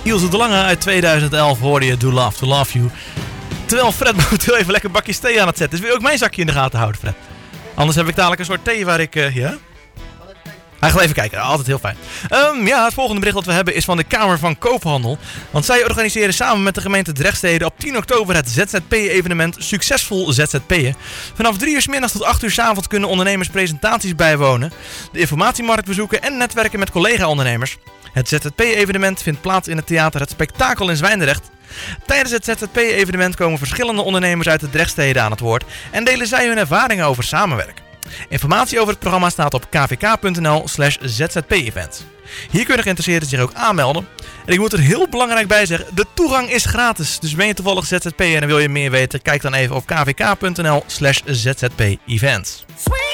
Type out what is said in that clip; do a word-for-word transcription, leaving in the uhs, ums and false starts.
Ilse de Lange uit tweeduizend elf hoorde je Do Love To Love You. Terwijl Fred momenteel even lekker bakjes thee aan het zetten is. Wil je ook mijn zakje in de gaten houden, Fred? Anders heb ik dadelijk een soort thee waar ik... Uh, ja? Hij gaat even kijken, altijd heel fijn. Um, ja, het volgende bericht dat we hebben is van de Kamer van Koophandel. Want zij organiseren samen met de gemeente Drechtstede op tien oktober het Z Z P-evenement Succesvol Z Z P'en. Vanaf drie uur 's middags tot acht uur 's avonds kunnen ondernemers presentaties bijwonen, de informatiemarkt bezoeken en netwerken met collega-ondernemers. Het Z Z P-evenement vindt plaats in het theater Het Spektakel in Zwijndrecht. Tijdens het Z Z P-evenement komen verschillende ondernemers uit de Drechtstede aan het woord en delen zij hun ervaringen over samenwerken. Informatie over het programma staat op kvk.nl slash zzp-events. Hier kunnen geïnteresseerden zich ook aanmelden. En ik moet er heel belangrijk bij zeggen, de toegang is gratis. Dus ben je toevallig Z Z P'er en wil je meer weten, kijk dan even op kvk.nl slash zzp-events.